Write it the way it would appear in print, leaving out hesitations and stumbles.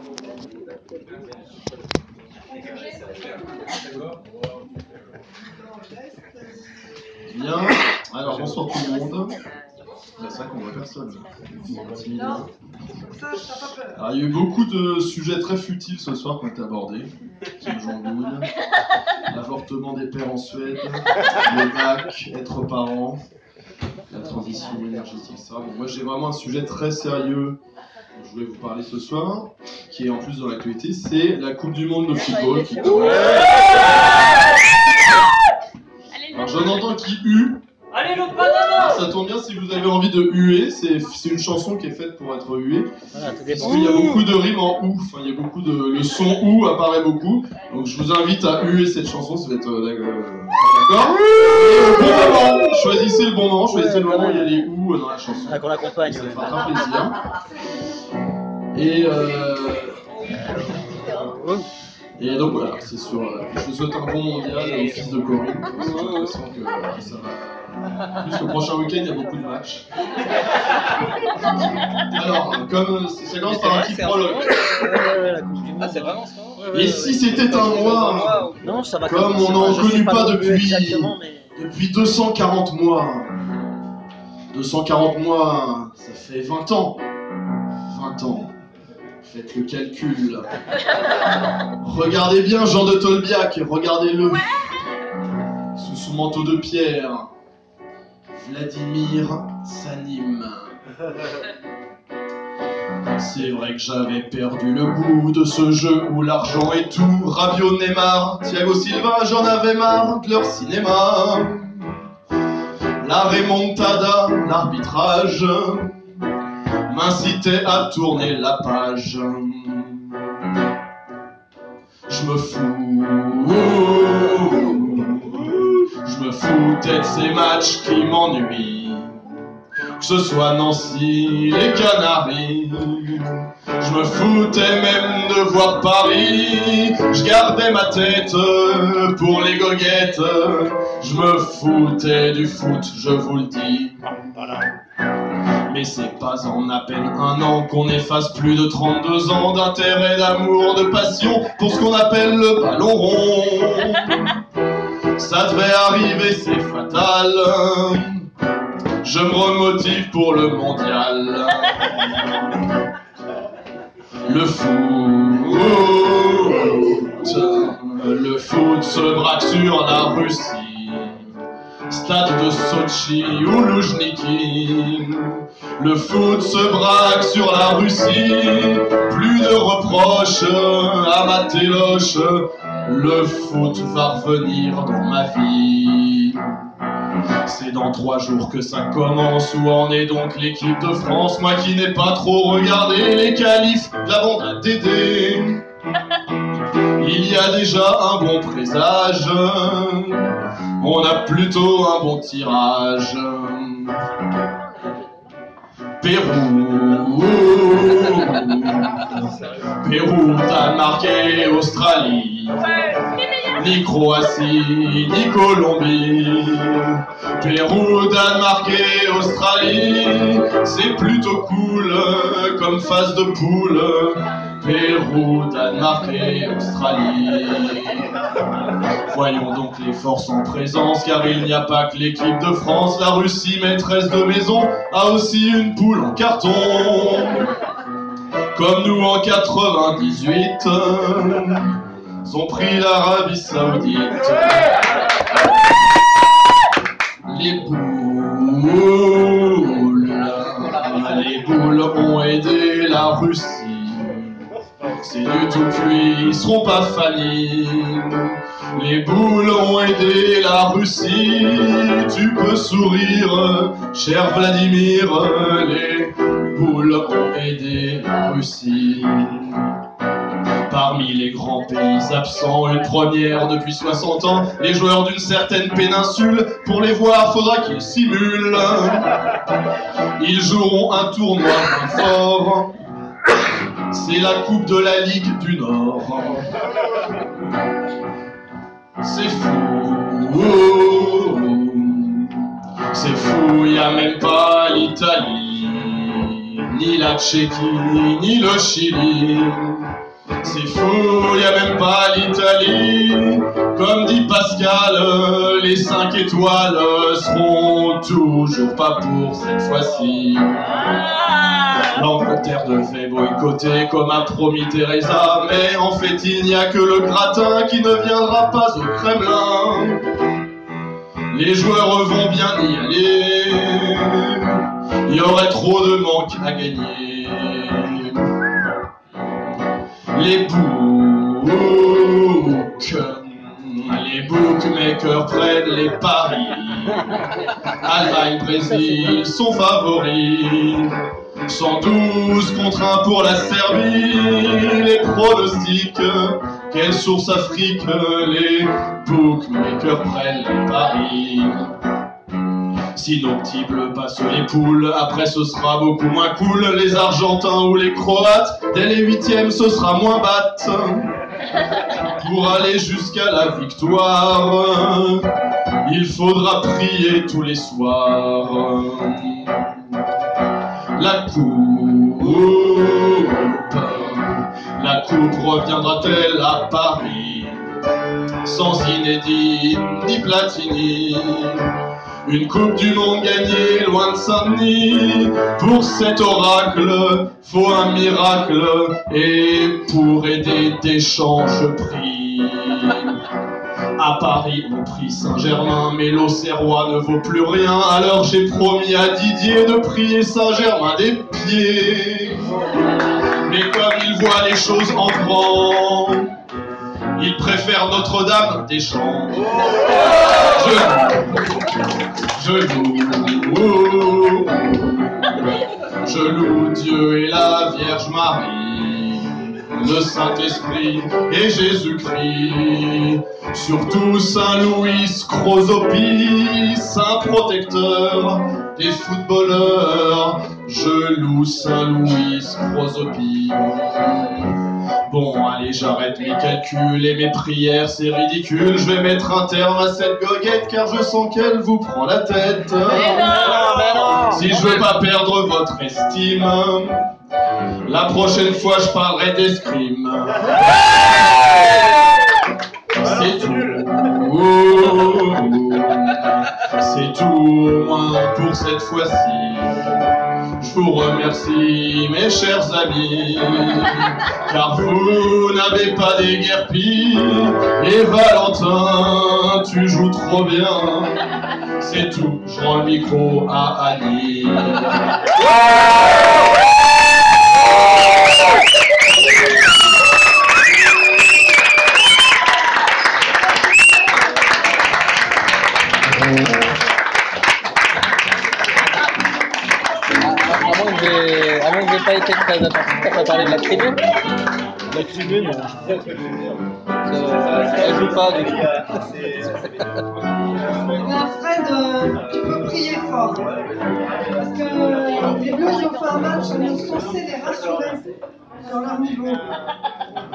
Bien, alors bonsoir tout le monde. C'est vrai qu'on voit personne. Alors, il y a eu beaucoup de sujets très futiles ce soir qui ont été abordés. Kim Jong-un, l'avortement des pères en Suède, le bac, être parent, la transition énergétique, ça. Bon, moi j'ai vraiment un sujet très sérieux dont je voulais vous parler ce soir, qui est en plus dans l'actualité, c'est la Coupe du Monde de football. Alors j'en entends qui hue. Allez le Panama. Ça tombe bien si vous avez envie de huer, c'est une chanson qui est faite pour être huée. Parce qu'il y a beaucoup de rimes en ou, enfin il y a beaucoup de... Le son ou apparaît beaucoup, donc je vous invite à huer cette chanson, ça va être d'accord. Et au bon moment, choisissez le bon moment, choisissez le moment où il y a les ou dans la chanson. Qu'on l'accompagne. Ça fera très plaisir. Et donc voilà, c'est sur... je vous souhaite un bon mondial au fils de Corinne, parce que j'ai l'impression que ça va... En plus, le prochain week-end, il y a beaucoup de matchs. Alors, comme ça commence par un petit prologue. Ah, c'est vraiment ça. Et si c'était un mois, non, ça va comme on n'en connu pas depuis 240 mois. 240 mois, ça fait 20 ans. 20 ans. Faites le calcul. Regardez bien Jean de Tolbiac, regardez-le. Sous son manteau de pierre, Vladimir s'anime. C'est vrai que j'avais perdu le goût de ce jeu où l'argent est tout. Rabiot, Neymar, Thiago Silva, j'en avais marre de leur cinéma. La remontada, l'arbitrage m'incitait à tourner la page. Je me foutais de ces matchs qui m'ennuient. Que ce soit Nancy, les Canaries. Je me foutais même de voir Paris. Je gardais ma tête pour les goguettes. Je me foutais du foot, je vous le dis. Mais c'est pas en à peine un an qu'on efface plus de 32 ans d'intérêt, d'amour, de passion pour ce qu'on appelle le ballon rond. Ça devait arriver, c'est fatal. Je me remotive pour le mondial. Le foot se braque sur la Russie. Stade de Sochi ou Loujniki. Le foot se braque sur la Russie. Plus de reproches à ma téloche. Le foot va revenir dans ma vie. C'est dans 3 jours que ça commence. Où en est donc l'équipe de France? Moi qui n'ai pas trop regardé les qualifs de la bande à Dédé. Il y a déjà un bon présage. On a plutôt un bon tirage. Pérou, Danemark et Australie. Ni Croatie, ni Colombie. Pérou, Danemark et Australie. C'est plutôt cool comme phase de poule. Pérou, Danemark et Australie. Voyons donc les forces en présence, car il n'y a pas que l'équipe de France. La Russie, maîtresse de maison, a aussi une poule en carton. Comme nous en 98, ont pris l'Arabie Saoudite. Les boules ont aidé la Russie. C'est du tout cuit, ils seront pas fanis. Les boules ont aidé la Russie. Tu peux sourire, cher Vladimir. Les boules ont aidé la Russie. Parmi les grands pays absents, une première depuis 60 ans. Les joueurs d'une certaine péninsule, pour les voir, faudra qu'ils simulent. Ils joueront un tournoi moins fort. C'est la Coupe de la Ligue du Nord. C'est fou. C'est fou, y a même pas l'Italie, ni la Tchéquie, ni le Chili. C'est fou, y a même pas l'Italie. Comme dit Pascal, les 5 étoiles seront toujours pas pour cette fois-ci. L'Angleterre devait boycotter comme a promis Teresa, mais en fait il n'y a que le gratin qui ne viendra pas au Kremlin. Les joueurs vont bien y aller, il y aurait trop de manque à gagner. Les bookmakers prennent les paris. Allemagne, Brésil sont favoris. 112 contre 1 pour la Serbie. Les pronostics, quelle source Afrique? Les bookmakers prennent les paris. Si nos petits bleus passent les poules, après ce sera beaucoup moins cool. Les Argentins ou les Croates, dès les 8e ce sera moins batte. Pour aller jusqu'à la victoire, il faudra prier tous les soirs. La coupe reviendra-t-elle à Paris? Sans Zinedine ni Platini, une coupe du monde gagnée loin de Saint-Denis. Pour cet oracle, faut un miracle, et pour aider Deschamps je prie. À Paris on prie Saint-Germain, mais l'Auxerrois ne vaut plus rien. Alors j'ai promis à Didier de prier Saint-Germain des pieds. Mais comme il voit les choses en grand, il préfère Notre-Dame des Champs. Je loue Dieu et la Vierge Marie, le Saint-Esprit et Jésus-Christ. Surtout Saint-Louis Crozopi, saint protecteur des footballeurs. Je loue Saint-Louis Crozopi. Bon, allez, j'arrête mes calculs et mes prières, c'est ridicule. Je vais mettre un terme à cette goguette car je sens qu'elle vous prend la tête. Mais non. Si je veux pas perdre votre estime, la prochaine fois je parlerai d'escrime. C'est tout. C'est tout au moins pour cette fois-ci. Je vous remercie mes chers amis, car vous n'avez pas déguerpi. Et Valentin, tu joues trop bien. C'est tout, je rends le micro à Annie. Avant que j'ai pas été très attentif, t'as pas parlé de la tribune? La tribune, Elle joue pas du coup. Fred, tu peux prier fort. Parce que les Bleus, ils ont fait un match, on est censé les rassurer sur leur niveau.